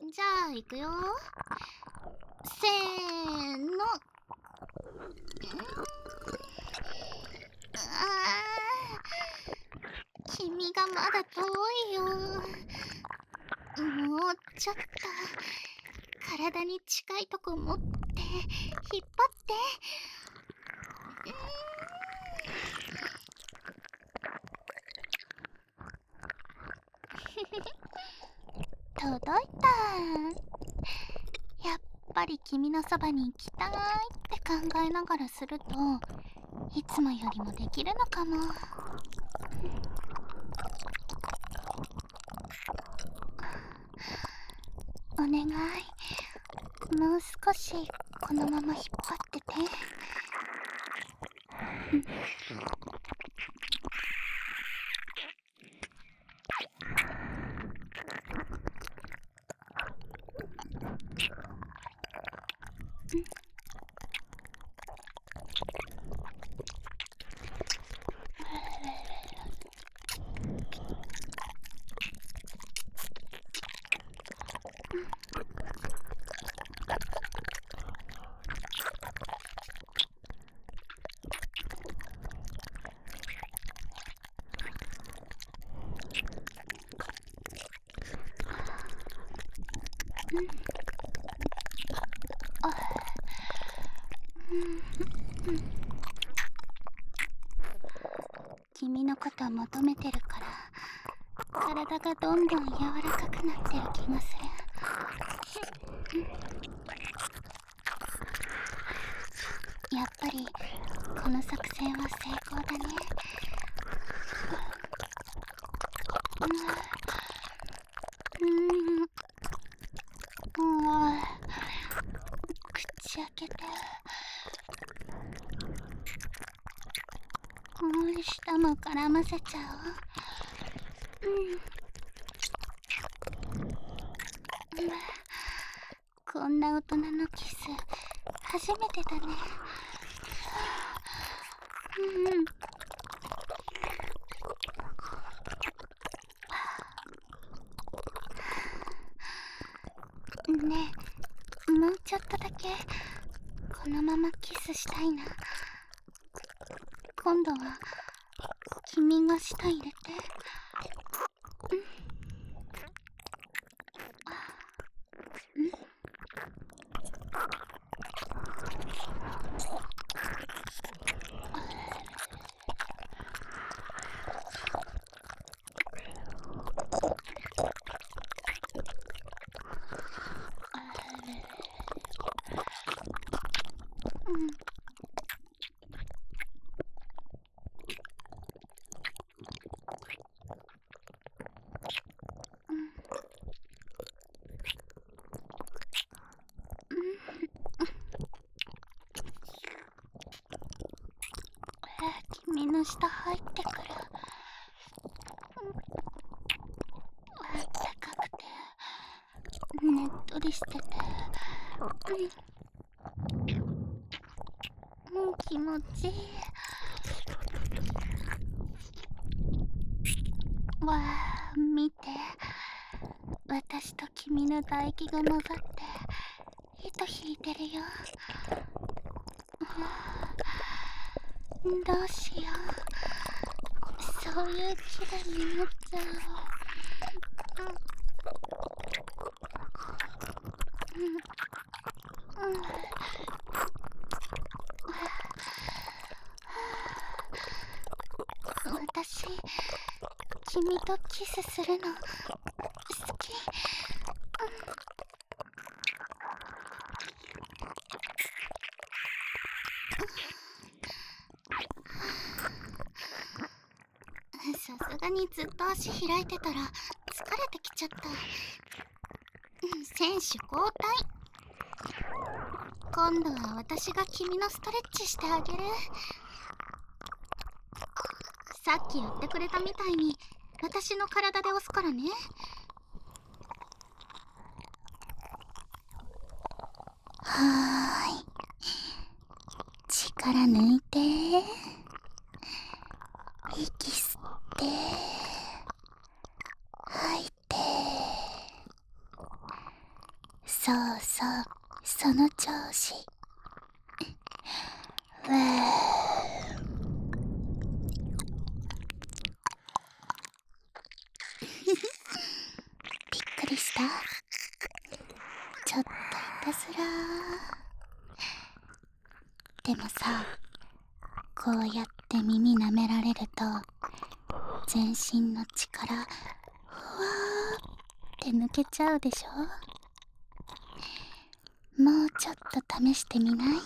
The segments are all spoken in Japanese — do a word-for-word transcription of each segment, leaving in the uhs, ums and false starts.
じゃあ行くよ。せーの。あー、君がまだ遠いよ。もうちょっと体に近いとこ持って引っ張って。届いた。やっぱり君のそばに行きたいって考えながらするといつもよりもできるのかも。お願い、もう少しこのまま引っ張ってて。君のこと求めてるから体がどんどん柔らかくなってる気がする。やっぱりこの作戦は成功だね。うん、うん、口開けて。もう舌も絡ませちゃおう。うん、こんな大人のキス初めてだね。うん、ねえ、もうちょっとだけこのままキスしたいな。今度は君が舌入れて。君の舌入ってくる。あったかくてねっとりしてて、うん、気持ちいい。わあ、見て、私と君の唾液が混ざって糸引いてるよ。どうしよう、そういう気分になっちゃう。私、君とキスするの好き。さすがにずっと足開いてたら疲れてきちゃった。選手交代。今度は私が君のストレッチしてあげる。さっきやってくれたみたいに私の体で押すからね。はーい、力抜いて、息吸って吐いて。 そうそう、その調子。わー。びっくりした？ちょっといたずらー。でもさ、こうやって耳舐められると全身の力ふわーって抜けちゃうでしょ。もうちょっと試してみない？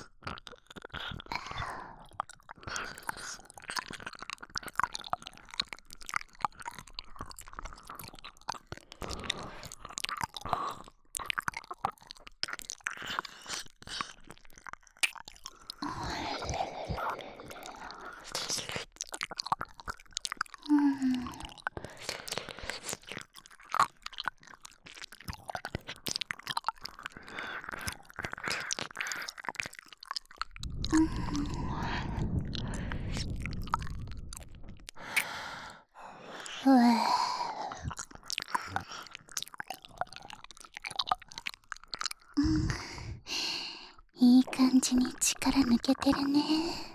うん。うわー。うん。いい感じに力抜けてるね。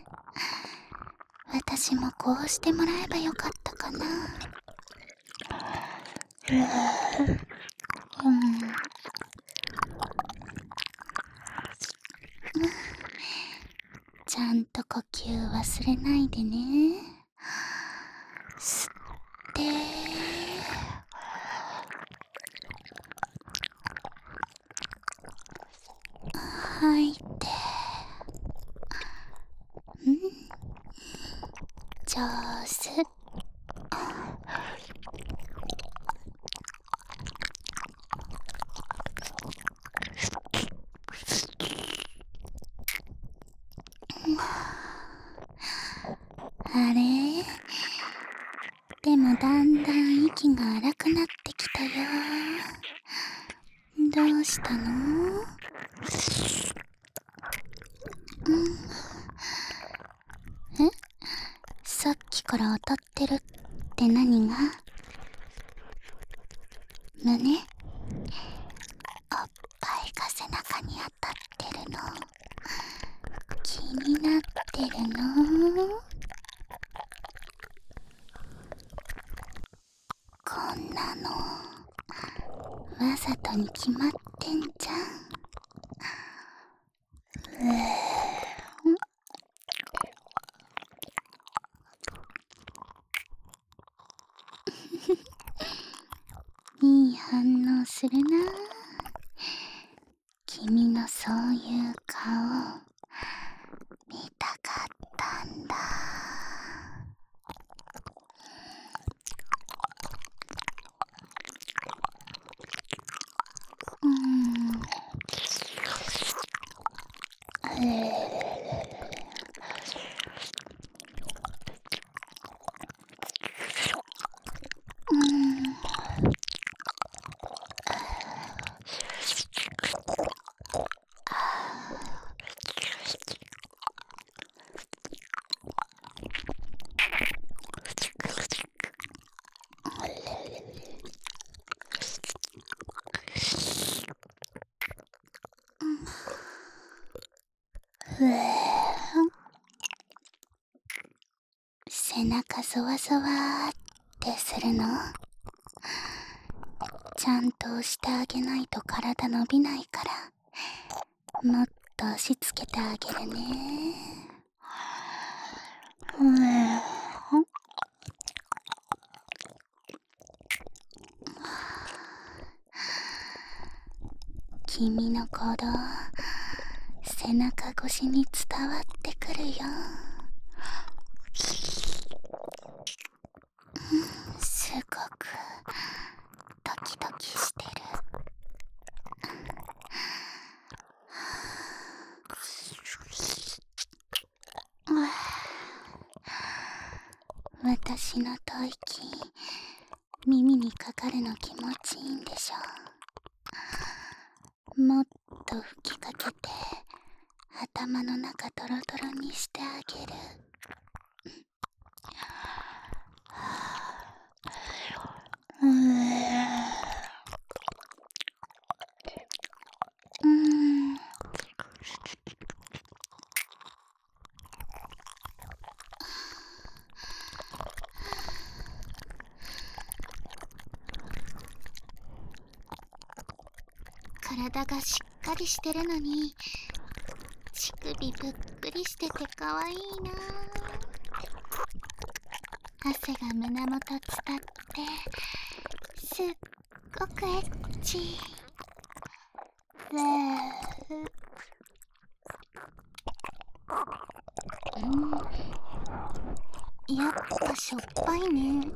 私もこうしてもらえばよかったかな。うわー。うん。ちゃんと呼吸忘れないでね。吸って吐いて。うん、上手。あれ？でもだんだん息が荒くなってきたよ。どうしたの？うん。え？さっきから当たってるって何が？胸？おっぱいが背中に当たってるの気になってるの？こんなのわざとに決まってんじゃん。うーん。いい反応するな。君のそういう顔見たかったんだ。うーん。うーん。ふぅ。背中ゾワゾワってするの？ちゃんと押してあげないと体伸びないから、もっと押し付けてあげるね。うぅ。君の鼓動、背中越しに伝わってくるよ。すごくドキドキしてる。私の吐息、耳にかかるの気持ちいいんでしょ。もっと吹きかけて頭の中ドロドロにしてあげる。うー。 体がしっかりしてるのに乳首ぷっくりしててかわいいな。汗が胸元伝ってすっごくエッチ。うーうんやっぱしょっぱいね。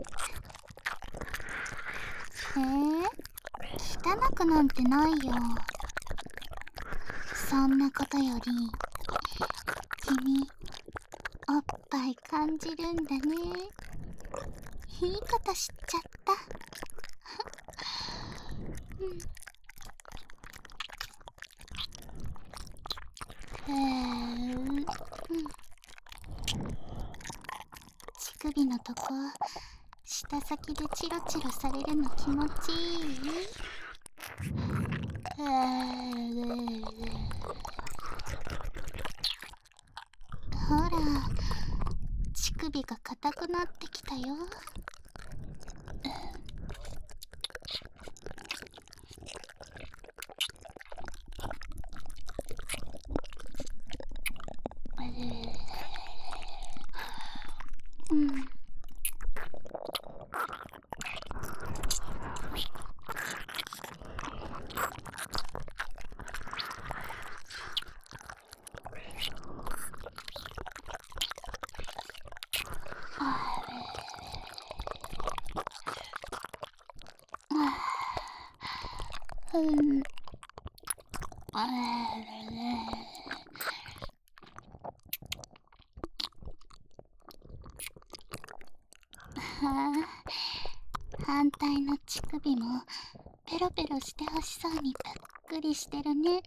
えー、汚くなんてないよ。そんなことより君おっぱい感じるんだね。いいこと知っちゃった。うん、うーん、乳首のとこ舌先でチロチロされるの気持ちいい？うーほら、乳首が硬くなってきたよ。うん。うん。ああ、反対の乳首もペロペロしてほしそうにぷっくりしてるね。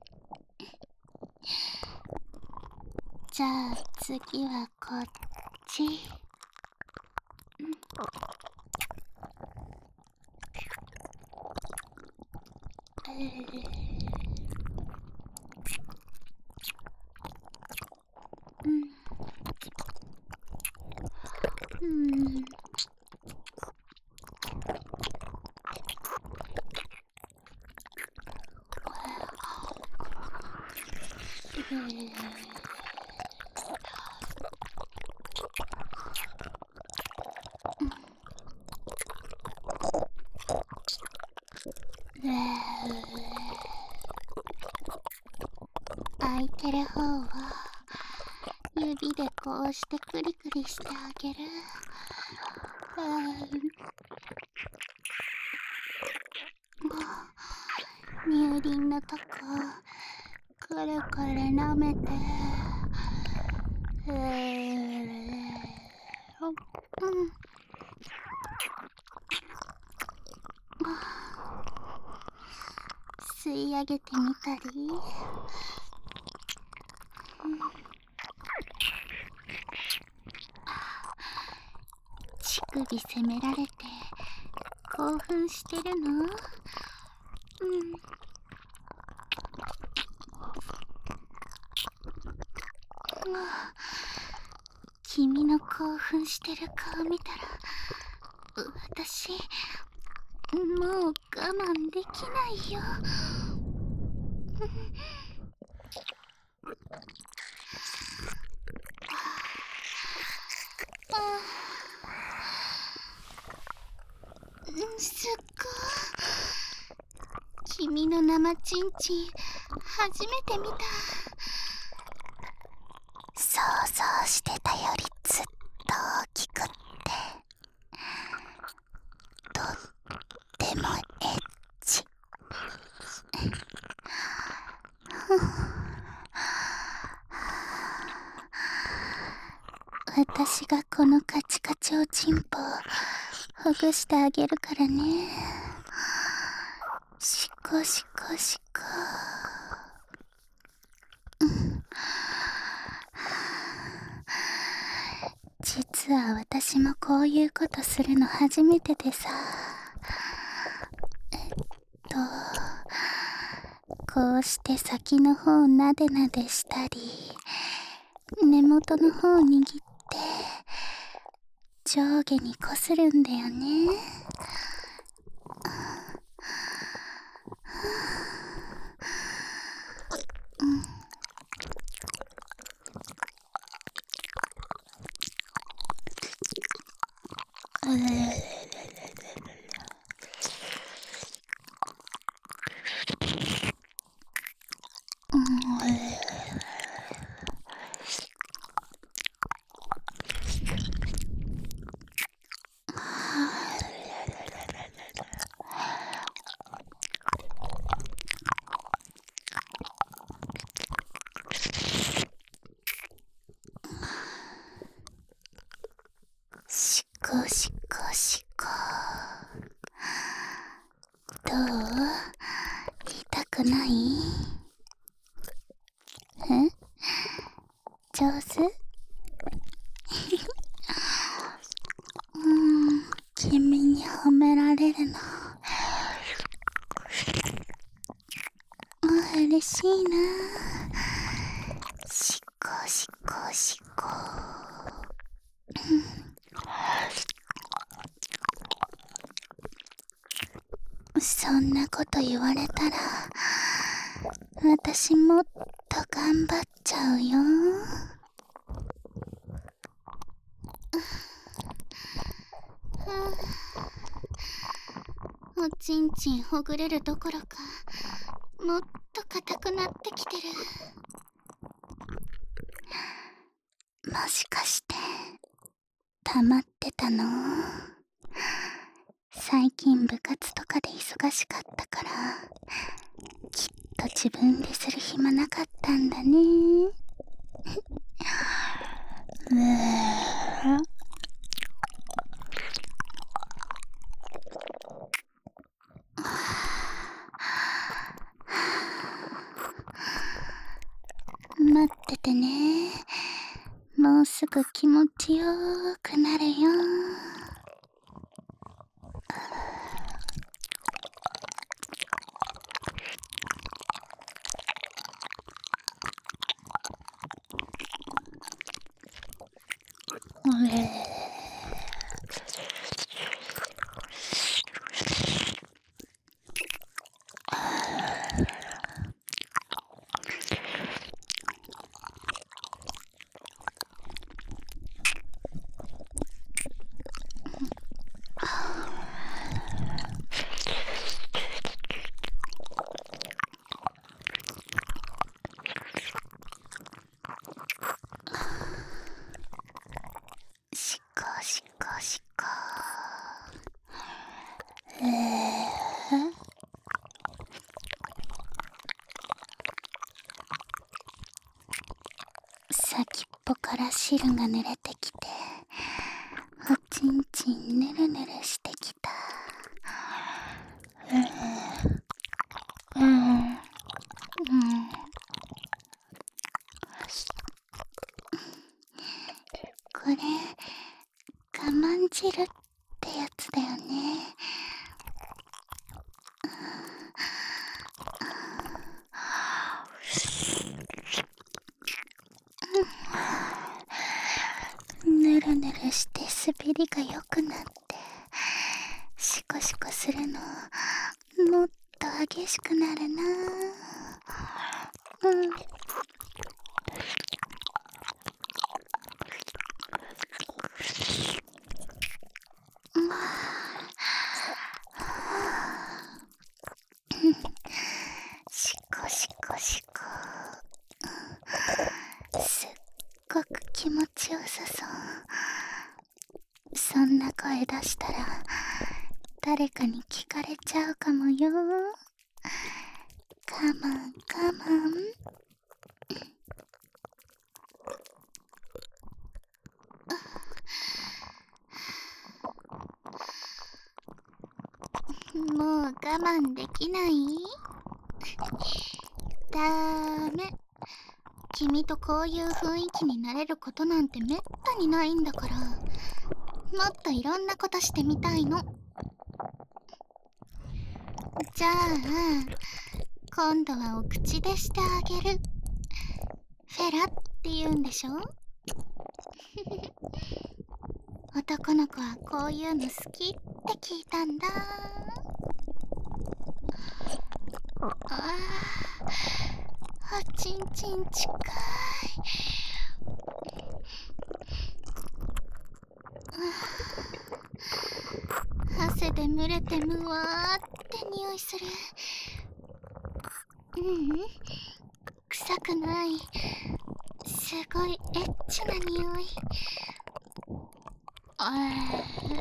じゃあ次はこっち。うん、うん、空いてる方は指でこうしてクリクリしてあげる。乳輪のとこくるくる舐めて、うーうん吸い上げてみたり、乳首責められて興奮してるの？うん。君の興奮してる顔見たら私もう我慢できないよ。すっごい。君の生チンチン初めて見た。想像してたよりずっと大きくってとってもエッチ。私がこのカチカチおちんぽをほぐしてあげるからね。しこしこしこ。実は私もこういうことするの初めてでさ。えっとこうして先の方なでなでしたり、根元の方握って上下にこするんだよね。 くない？え？上手？うーん、君に褒められるの嬉しいな。しこしこしこ。そんなこと言われたら私もっと頑張っちゃうよ。おちんちんほぐれるどころかもっと硬くなってきてる。もしかして溜まってたの？最近部活とかで忙しかったからきっと自分でする暇なかったんだね。うー待っててね。もうすぐ気持ちよーくなるよ。しこしこしこ。えー、先っぽから汁が濡れてきておちんちんぬるぬるしてきた。うんうんうん、これ我慢汁ってやつだよね。ぬるぬるして滑りが良くなってシコシコするのもっと激しくなるな。うん。シコシコシコ。すっごく気持ちよさそう。そんな声出したら誰かに聞かれちゃうかもよ。我慢我慢。もう我慢できない？だーめ。君とこういう雰囲気になれることなんてめったにないんだから、もっといろんなことしてみたいの。じゃあ今度はお口でしてあげる。フェラって言うんでしょ？男の子はこういうの好きって聞いたんだ。あー、おちんちん近い。汗で蒸れてむわーって匂いする。ううん、臭くない。すごいエッチな匂い。あー、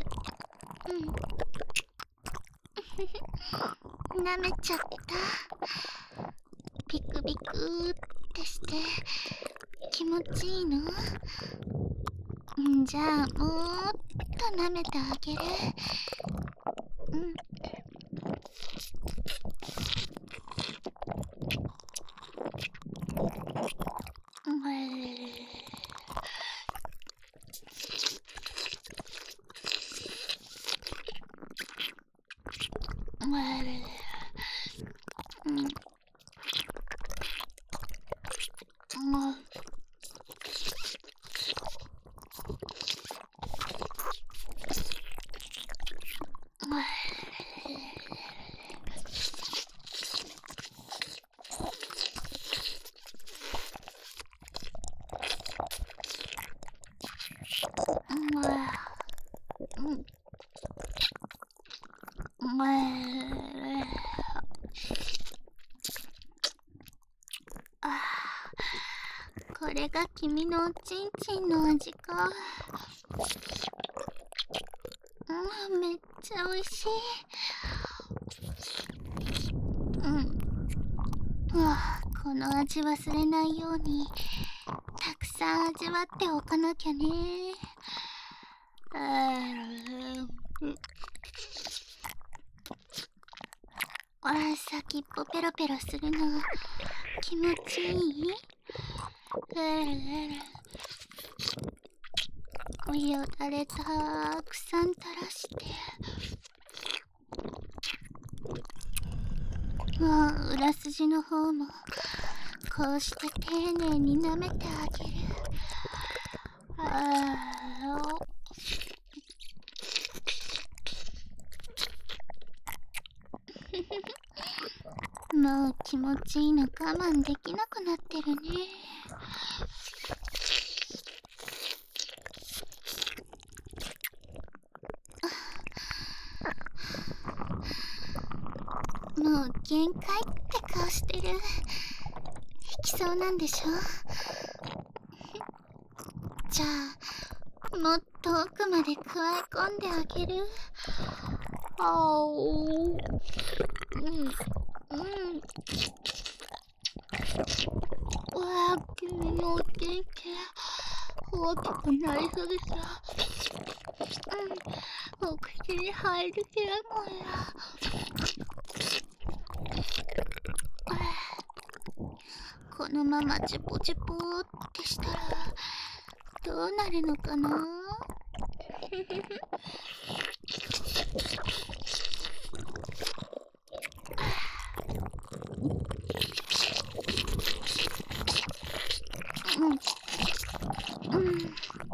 うん。舐めちゃった。ビクビクーってして気持ちいいの？んじゃあもっと舐めてあげる。うん。 れが君のおちんちんの味か。うん、めっちゃ美味しい。うん。はあ、この味忘れないようにたくさん味わっておかなきゃね。あー、うん、あー、先っぽペロペロするの気持ちいい？よだれたくさん垂らして、もう裏筋の方もこうして丁寧に舐めてあげる。あーもう気持ちいいの我慢できなくなってるね。もう限界って顔してる。引きそうなんでしょ？じゃあもっと奥まで加え込んであげる。あおー、うんうん。わあ、君のおちんちん大きくなりすぎた。うん、お口に入りきれないや。このままチュポチュポってしたらどうなるのかな。うんうん、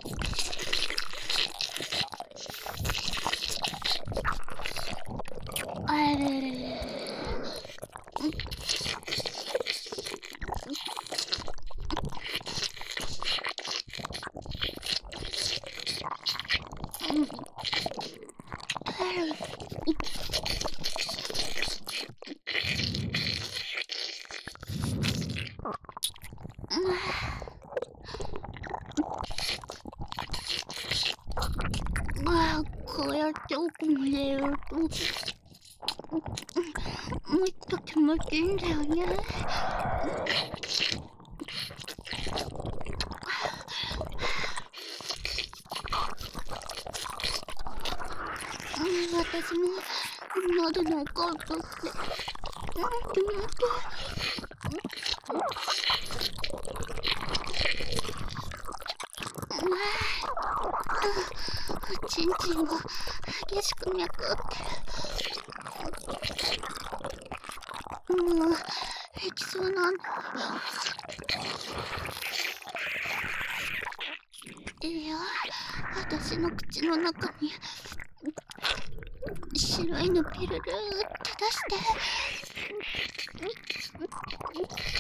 あれれれれ、うん、ああ、こうやって奥までやるともっと気持ちいいんだよね。私も喉のコートってなんてなんて、おちんちんが激しく脈打ってる。もうできそうなんだ。いや、私の口の中に白いのピルルーって出して。